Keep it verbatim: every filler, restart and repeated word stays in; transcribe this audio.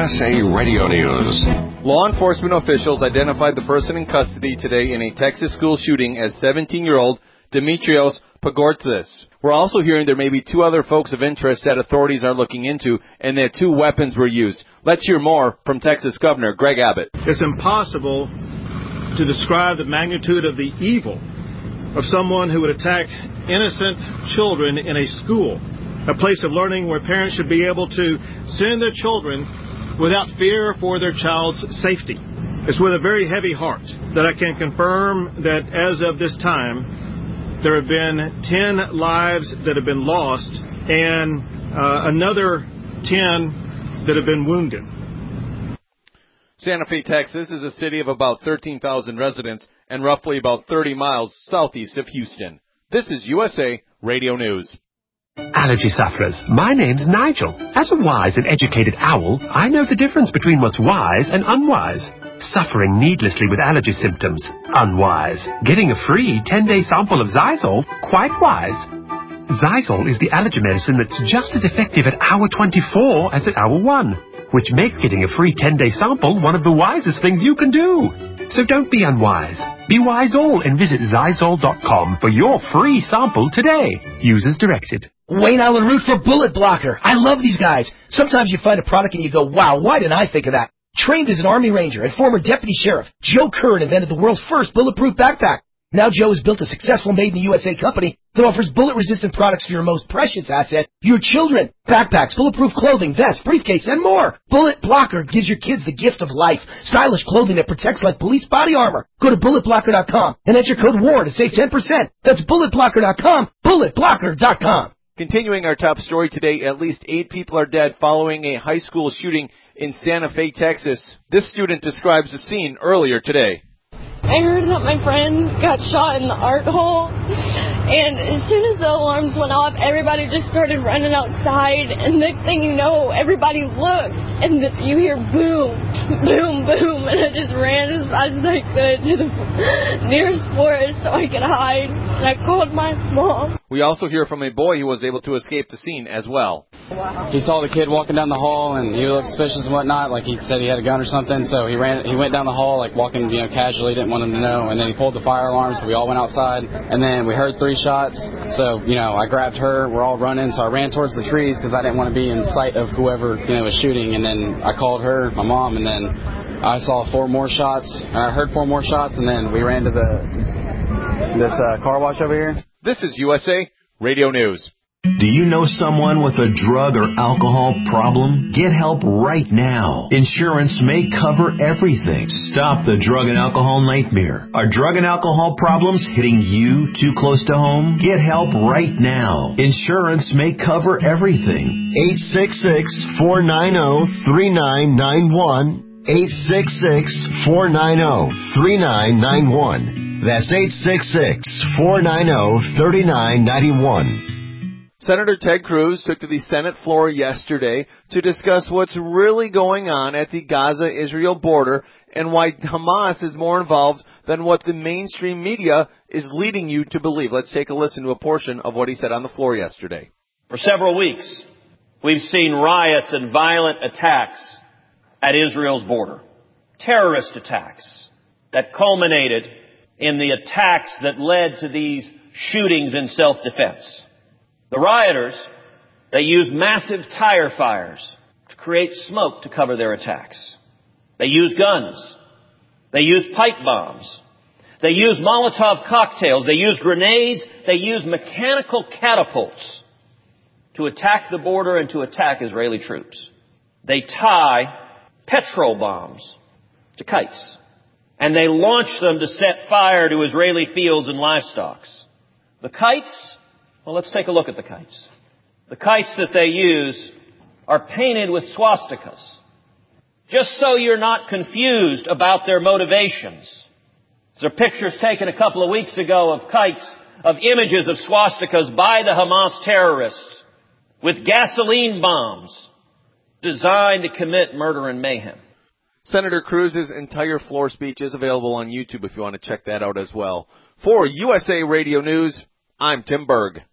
S A Radio News. Law enforcement officials identified the person in custody today in a Texas school shooting as seventeen-year-old Demetrios Pagortzis. We're also hearing there may be two other folks of interest that authorities are looking into, and that two weapons were used. Let's hear more from Texas Governor Greg Abbott. It's impossible to describe the magnitude of the evil of someone who would attack innocent children in a school, a place of learning where parents should be able to send their children without fear for their child's safety. It's with a very heavy heart that I can confirm that as of this time, there have been ten lives that have been lost and uh, another ten that have been wounded. Santa Fe, Texas is a city of about thirteen thousand residents and roughly about thirty miles southeast of Houston. This is U S A Radio News. Allergy sufferers, my name's Nigel. As a wise and educated owl, I know the difference between what's wise and unwise. Suffering needlessly with allergy symptoms, unwise. Getting a free ten-day sample of Zysol, quite wise. Zysol is the allergy medicine that's just as effective at hour twenty-four as at hour one, which makes getting a free ten-day sample one of the wisest things you can do. So don't be unwise. Be wise all and visit Zysol dot com for your free sample today. Use as directed. Wayne Allen Root for Bullet Blocker. I love these guys. Sometimes you find a product and you go, wow, why didn't I think of that? Trained as an Army Ranger and former Deputy Sheriff, Joe Kern invented the world's first bulletproof backpack. Now Joe has built a successful made-in-the-U S A company that offers bullet-resistant products for your most precious asset, your children. Backpacks, bulletproof clothing, vests, briefcase, and more. Bullet Blocker gives your kids the gift of life. Stylish clothing that protects like police body armor. Go to bullet blocker dot com and enter code WAR to save ten percent. That's bullet blocker dot com, bullet blocker dot com. Continuing our top story today, at least eight people are dead following a high school shooting in Santa Fe, Texas. This student describes the scene earlier today. I heard that my friend got shot in the art hall, and as soon as the alarms went off, everybody just started running outside, and next thing you know, everybody looks, and the, you hear boom, boom, boom, and I just ran as fast as I could to the nearest forest so I could hide, and I called my mom. We also hear from a boy who was able to escape the scene as well. Wow. He saw the kid walking down the hall, and he looked suspicious and whatnot, like he said he had a gun or something, so he ran. He went down the hall, like walking, you know, casually, didn't want him to know, and then he pulled the fire alarm, so we all went outside, and then we heard three shots, so, you know, I grabbed her, we're all running, so I ran towards the trees because I didn't want to be in sight of whoever, you know, was shooting, and then I called her, my mom, and then I saw four more shots, and I heard four more shots, and then we ran to the this uh, car wash over here. This is U S A Radio News. Do you know someone with a drug or alcohol problem? Get help right now. Insurance may cover everything. Stop the drug and alcohol nightmare. Are drug and alcohol problems hitting you too close to home? Get help right now. Insurance may cover everything. eight six six, four nine zero, three nine nine one. eight six six, four nine zero, three nine nine one. That's eight six six, four nine zero, three nine nine one. Senator Ted Cruz took to the Senate floor yesterday to discuss what's really going on at the Gaza-Israel border and why Hamas is more involved than what the mainstream media is leading you to believe. Let's take a listen to a portion of what he said on the floor yesterday. For several weeks, we've seen riots and violent attacks at Israel's border. Terrorist attacks that culminated in the attacks that led to these shootings in self-defense. The rioters, they used massive tire fires to create smoke to cover their attacks. They used guns. They used pipe bombs. They used Molotov cocktails. They used grenades. They used mechanical catapults to attack the border and to attack Israeli troops. They tie petrol bombs to kites, and they launch them to set fire to Israeli fields and livestock. The kites, well, let's take a look at the kites. The kites that they use are painted with swastikas. Just so you're not confused about their motivations. There are pictures taken a couple of weeks ago of kites, of images of swastikas by the Hamas terrorists with gasoline bombs designed to commit murder and mayhem. Senator Cruz's entire floor speech is available on YouTube if you want to check that out as well. For U S A Radio News, I'm Tim Berg.